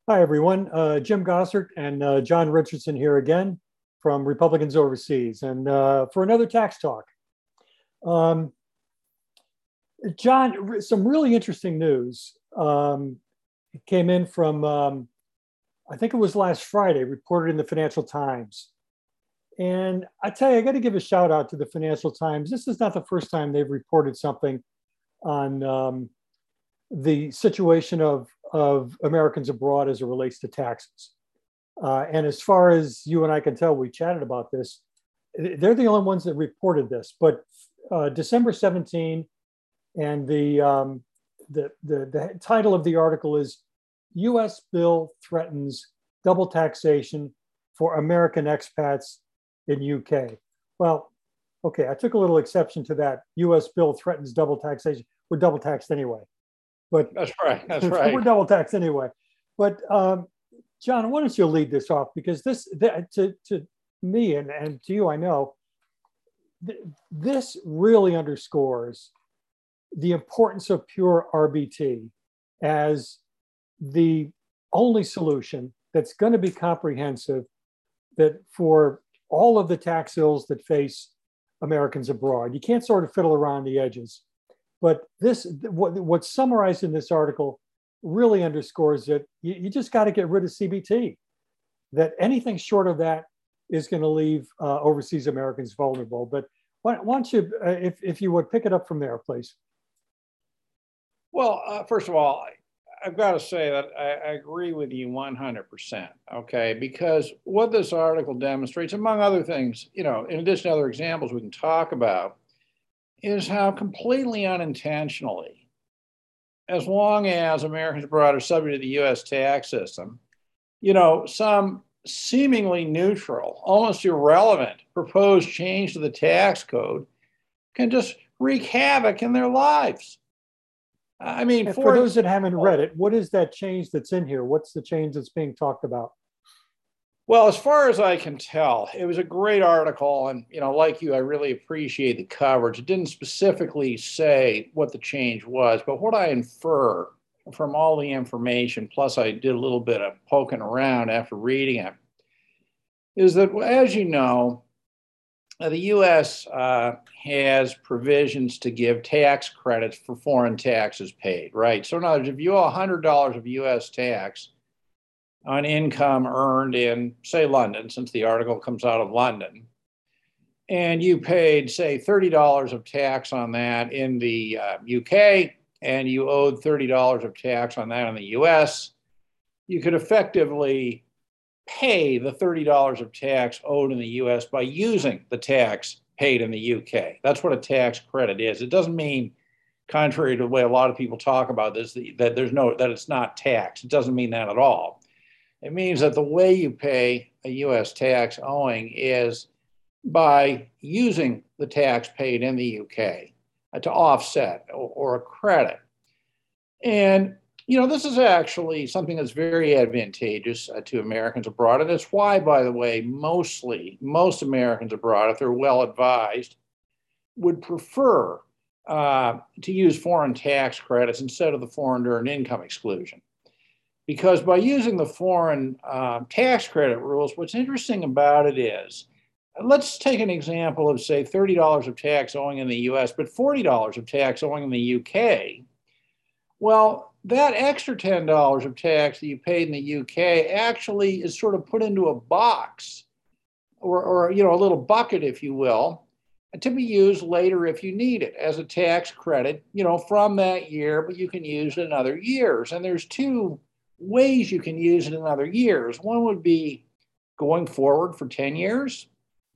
Hi, everyone. Jim Gossert and John Richardson here again from Republicans Overseas, and for another tax talk. Um, John, some really interesting news it came in from, I think it was last Friday, reported in the Financial Times. And I tell you, I got to give a shout out to the Financial Times. This is not the first time they've reported something on the situation of Americans abroad as it relates to taxes. And as far as you and I can tell, we chatted about this. They're the only ones that reported this. But December 17, and the title of the article is U.S. Bill Threatens Double Taxation for American Expats in UK. Well, okay, I took a little exception to that. U.S. Bill threatens double taxation. We're double taxed anyway. But That's right. That's right. we're double taxed anyway. But John, why don't you lead this off? Because to me and to you, I know, this really underscores the importance of pure RBT as the only solution that's going to be comprehensive that for all of the tax ills that face Americans abroad. You can't sort of fiddle around the edges. But what's summarized in this article really underscores that you just got to get rid of CBT. That anything short of that is going to leave overseas Americans vulnerable. But why don't you, if you would, pick it up from there, please? Well, first of all, I've got to say that I agree with you 100%, okay? Because what this article demonstrates, among other things, in addition to other examples we can talk about, is how completely unintentionally, as long as Americans abroad are subject to the U.S. tax system, some seemingly neutral, almost irrelevant proposed change to the tax code can just wreak havoc in their lives. I mean, for those that haven't read it, what is that change that's in here? What's the change that's being talked about? Well, as far as I can tell, it was a great article. And, like you, I really appreciate the coverage. It didn't specifically say what the change was, but what I infer from all the information, plus I did a little bit of poking around after reading it, is that, as you know, the U.S. Has provisions to give tax credits for foreign taxes paid, right? So in other words, if you owe $100 of U.S. tax on income earned in, say, London, since the article comes out of London, and you paid, say, $30 of tax on that in the UK, and you owed $30 of tax on that in the US, you could effectively pay the $30 of tax owed in the US by using the tax paid in the UK. That's what a tax credit is. It doesn't mean, contrary to the way a lot of people talk about this, that it's not tax. It doesn't mean that at all. It means that the way you pay a U.S. tax owing is by using the tax paid in the UK to offset or a credit. And, this is actually something that's very advantageous to Americans abroad. And it's why, by the way, most Americans abroad, if they're well advised, would prefer to use foreign tax credits instead of the foreign earned income exclusion. Because by using the foreign tax credit rules, what's interesting about it is, let's take an example of, say, $30 of tax owing in the US, but $40 of tax owing in the UK. Well, that extra $10 of tax that you paid in the UK actually is sort of put into a box or a little bucket, if you will, to be used later if you need it as a tax credit, from that year, but you can use it in other years. And there's two ways you can use it in other years. One would be going forward for 10 years,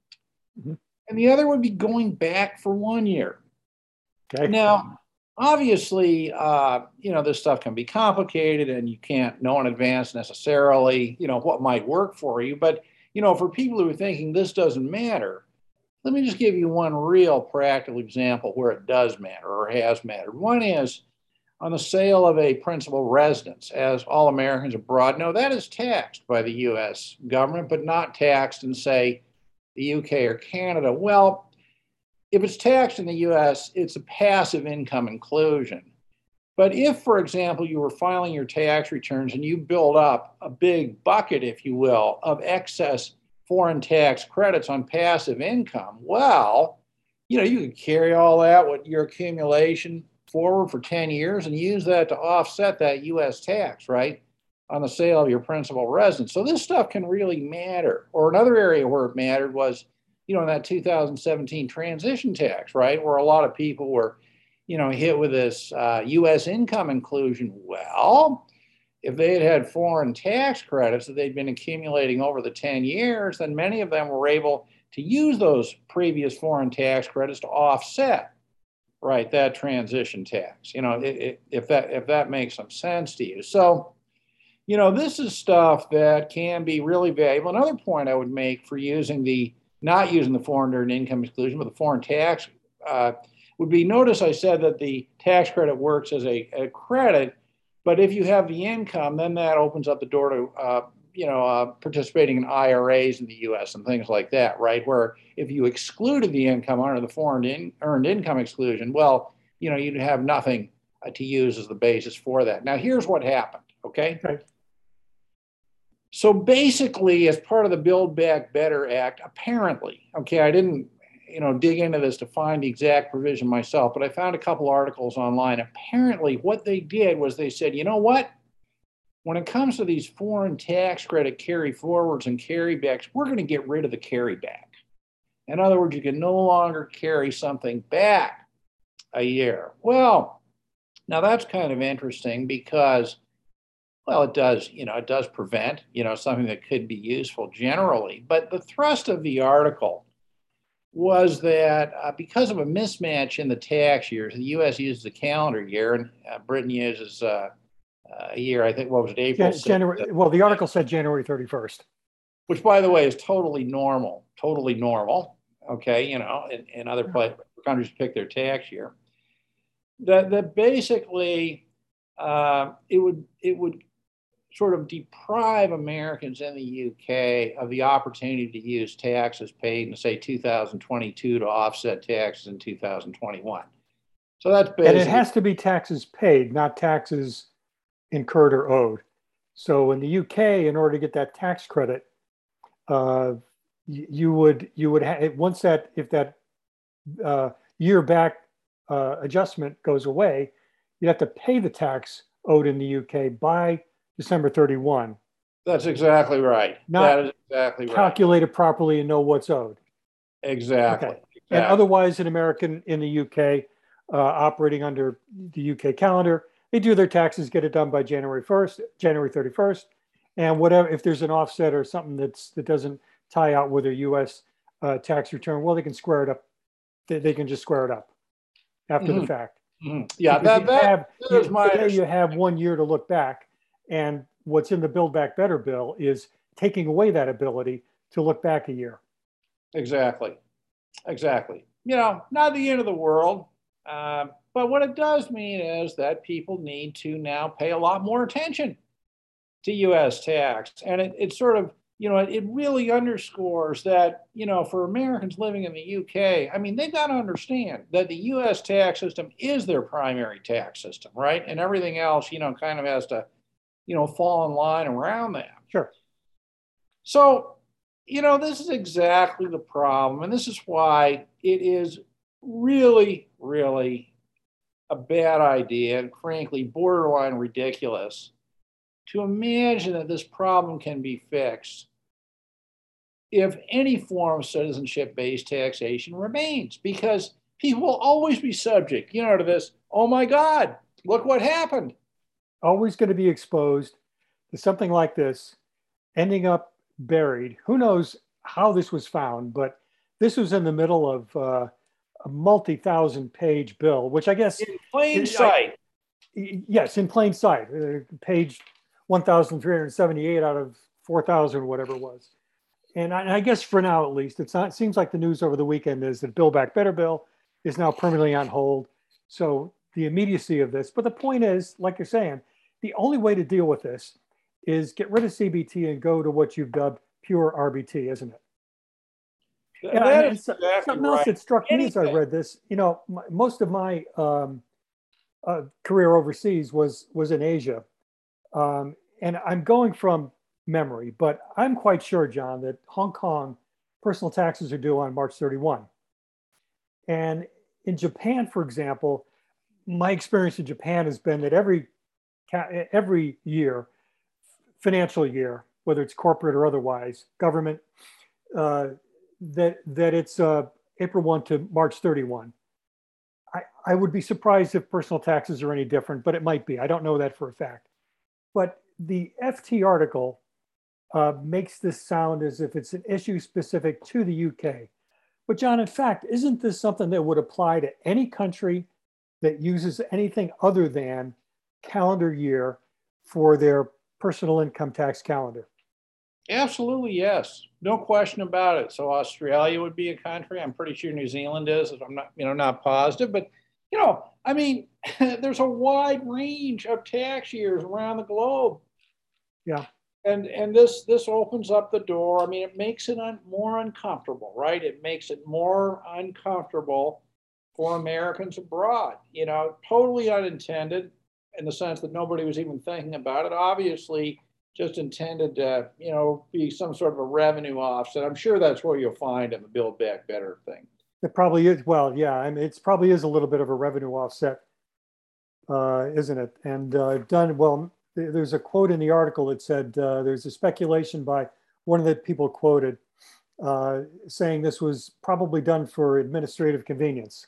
and the other would be going back for 1 year. Okay. Now, obviously, this stuff can be complicated and you can't know in advance necessarily, what might work for you. But, for people who are thinking this doesn't matter, let me just give you one real practical example where it does matter or has mattered. One is on the sale of a principal residence, as all Americans abroad know, that is taxed by the U.S. government, but not taxed in, say, the U.K. or Canada. Well, if it's taxed in the U.S., it's a passive income inclusion. But if, for example, you were filing your tax returns and you build up a big bucket, if you will, of excess foreign tax credits on passive income, well, you could carry all that with your accumulation forward for 10 years and use that to offset that US tax, right? On the sale of your principal residence. So this stuff can really matter. Or another area where it mattered was, in that 2017 transition tax, right? Where a lot of people were, hit with this US income inclusion. Well, if they had foreign tax credits that they'd been accumulating over the 10 years, then many of them were able to use those previous foreign tax credits to offset, right, that transition tax. If that makes some sense to you. So, this is stuff that can be really valuable. Another point I would make for not using the foreign earned income exclusion, but the foreign tax would be, notice I said that the tax credit works as a credit, but if you have the income, then that opens up the door to participating in IRAs in the U.S. and things like that, right? Where if you excluded the income under the foreign earned income exclusion, well, you'd have nothing to use as the basis for that. Now, here's what happened, okay? So basically, as part of the Build Back Better Act, apparently, okay, I didn't, dig into this to find the exact provision myself, but I found a couple articles online. Apparently, what they did was they said, you know what? When it comes to these foreign tax credit carry forwards and carrybacks, we're going to get rid of the carryback. In other words, you can no longer carry something back a year. Well, now that's kind of interesting because, well, it does prevent, something that could be useful generally. But the thrust of the article was that because of a mismatch in the tax years, the U.S. uses a calendar year and Britain uses a year, I think, what was it, April? January. Well, the article said January 31st. Which, by the way, is totally normal. Okay, in other countries pick their tax year. That basically it would sort of deprive Americans in the UK of the opportunity to use taxes paid in, say, 2022 to offset taxes in 2021. So that's basically. And it has to be taxes paid, not taxes incurred or owed. So in the UK, in order to get that tax credit, you would once if that year back adjustment goes away, you'd have to pay the tax owed in the UK by December 31. That's exactly right. That is exactly right. Calculate it properly and know what's owed. Exactly. Okay. And otherwise, an American in the UK operating under the UK calendar, they do their taxes, get it done by January 1st, January 31st, and whatever. If there's an offset or something that doesn't tie out with their US tax return, well, they can square it up. They can just square it up after the fact. Yeah, you have 1 year to look back. And what's in the Build Back Better bill is taking away that ability to look back a year. Exactly. Not the end of the world. But what it does mean is that people need to now pay a lot more attention to U.S. tax. And it sort of, it really underscores that, for Americans living in the UK, I mean, they've got to understand that the U.S. tax system is their primary tax system, right? And everything else, kind of has to fall in line around that. Sure. So, this is exactly the problem. And this is why it is really, really a bad idea and frankly, borderline ridiculous to imagine that this problem can be fixed if any form of citizenship-based taxation remains, because people will always be subject, to this, oh my God, look what happened. Always going to be exposed to something like this, ending up buried. Who knows how this was found, but this was in the middle of a multi-thousand-page bill, which I guess in plain sight. Yes, in plain sight. Page 1,378 out of 4,000, whatever it was. And I guess for now, at least, it seems like the news over the weekend is that Build Back Better bill is now permanently on hold. So the immediacy of this, but the point is, like you're saying, the only way to deal with this is get rid of CBT and go to what you've dubbed pure RBT, isn't it? Something else that struck me as I read this, most of my career overseas was in Asia. And I'm going from memory, but I'm quite sure, John, that Hong Kong personal taxes are due on March 31. And in Japan, for example, my experience in Japan has been that every year, financial year, whether it's corporate or otherwise, government, that it's April 1 to March 31. I would be surprised if personal taxes are any different, but it might be. I don't know that for a fact. But the FT article makes this sound as if it's an issue specific to the UK. But John, in fact, isn't this something that would apply to any country that uses anything other than calendar year for their personal income tax calendar? Absolutely, yes. No question about it. So Australia would be a country. I'm pretty sure New Zealand is. I'm not, not positive, but I mean, there's a wide range of tax years around the globe. Yeah. And this opens up the door. I mean, it makes it more uncomfortable, right? It makes it more uncomfortable for Americans abroad. Totally unintended in the sense that nobody was even thinking about it. Obviously, just intended to, be some sort of a revenue offset. I'm sure that's where you'll find in the Build Back Better thing. It probably is. Well, yeah, I mean, it probably is a little bit of a revenue offset, isn't it? And done well. There's a quote in the article that said there's a speculation by one of the people quoted saying this was probably done for administrative convenience.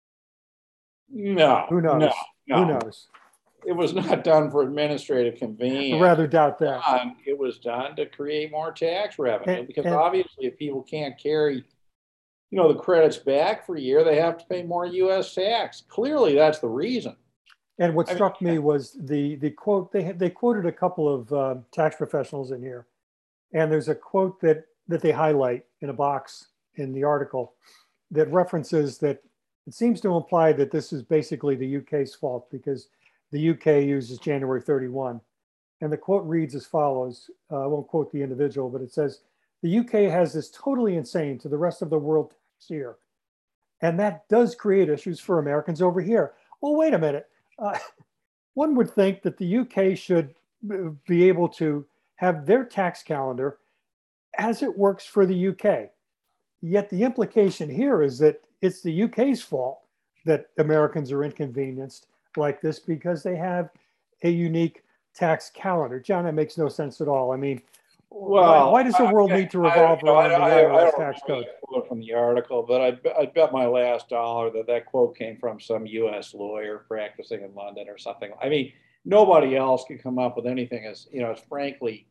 No, who knows? No. Who knows? It was not done for administrative convenience. I rather doubt that. It was done to create more tax revenue because obviously if people can't carry, the credits back for a year, they have to pay more U.S. tax. Clearly, that's the reason. And what struck me was the quote. They quoted a couple of tax professionals in here, and there's a quote that they highlight in a box in the article that references that it seems to imply that this is basically the UK's fault because the UK uses January 31. And the quote reads as follows. I won't quote the individual, but it says, the UK has this totally insane to the rest of the world tax year. And that does create issues for Americans over here. Well, wait a minute. One would think that the UK should be able to have their tax calendar as it works for the UK. Yet the implication here is that it's the UK's fault that Americans are inconvenienced like this because they have a unique tax calendar. John, that makes no sense at all. I mean, well, why does the world need to revolve around the IRS tax code? Quote from the article, but I bet my last dollar that quote came from some U.S. lawyer practicing in London or something. I mean, nobody else could come up with anything as as frankly,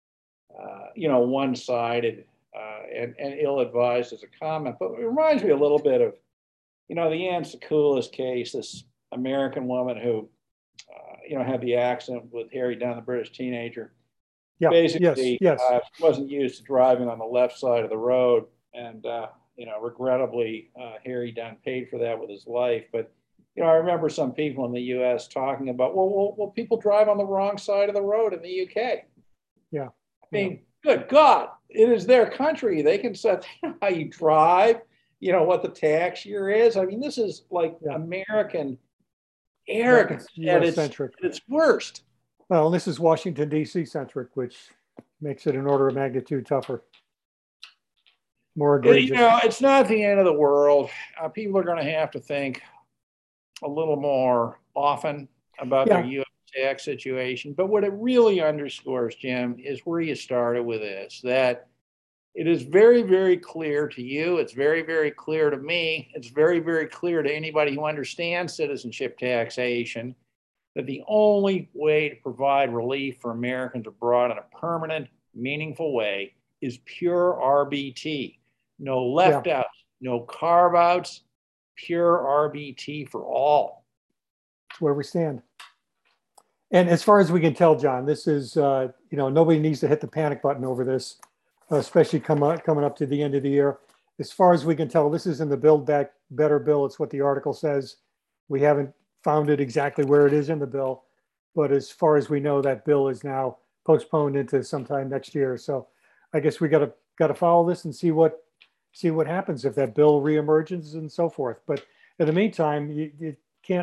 one-sided and ill-advised as a comment. But it reminds me a little bit of, the Ann Secoulas case, this American woman who, had the accident with Harry Dunn, the British teenager. Yeah, basically, yes. Wasn't used to driving on the left side of the road. And, regrettably, Harry Dunn paid for that with his life. But, I remember some people in the U.S. talking about, well, people drive on the wrong side of the road in the UK. Yeah. I mean, good God, it is their country. They can set how you drive, what the tax year is. I mean, this is like American arrogance at its worst. Well, this is Washington, D.C. centric, which makes it an order of magnitude tougher. More egregious. It's not the end of the world. People are going to have to think a little more often about their U.S. tax situation. But what it really underscores, Jim, is where you started with this, that it is very, very clear to you. It's very, very clear to me. It's very, very clear to anybody who understands citizenship taxation that the only way to provide relief for Americans abroad in a permanent, meaningful way is pure RBT. No left outs, no carve outs, pure RBT for all. That's where we stand. And as far as we can tell, John, this is, nobody needs to hit the panic button over this, especially coming up to the end of the year. As far as we can tell, this is in the Build Back Better bill. It's what the article says. We haven't found it exactly where it is in the bill, but as far as we know, that bill is now postponed into sometime next year. So I guess we got to follow this and see what happens if that bill reemerges and so forth. But in the meantime, you can't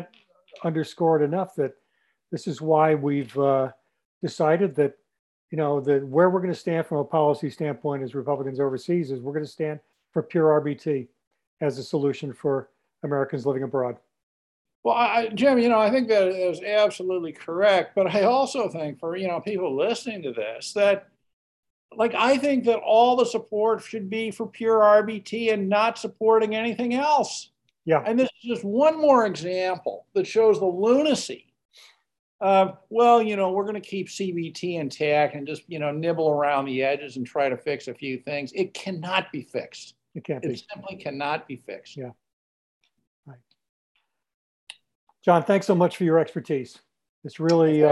underscore it enough that this is why we've decided that, you know, that where we're going to stand from a policy standpoint as Republicans overseas is we're going to stand for pure RBT as a solution for Americans living abroad. Well, Jim, you know, I think that is absolutely correct. But I also think for, you know, people listening to this that, like, I think that all the support should be for pure RBT and not supporting anything else. Yeah. And this is just one more example that shows the lunacy of, well, you know, we're going to keep CBT intact and just, you know, nibble around the edges and try to fix a few things. It cannot be fixed. It can't be. It simply cannot be fixed. Yeah. Right. John, thanks so much for your expertise. This really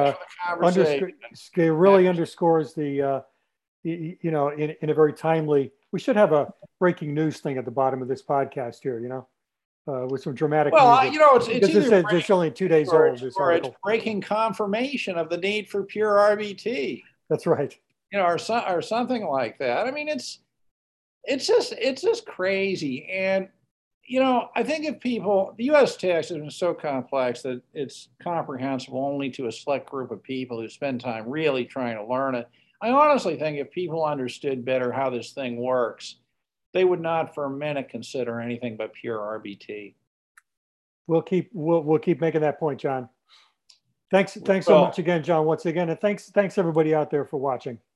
underscores the, you know, in a very timely. We should have a breaking news thing at the bottom of this podcast here, you know, with some dramatic. Well, music. You know, it's either it's only 2 days old. This or article. It's breaking confirmation of the need for pure RBT. That's right. You know, or something like that. I mean, it's just crazy. And, you know, I think if people, the U.S. tax system is so complex that it's comprehensible only to a select group of people who spend time really trying to learn it. I honestly think if people understood better how this thing works, they would not for a minute consider anything but pure RBT. We'll keep making that point, John. Thanks so much again, John, once again. And thanks everybody out there for watching.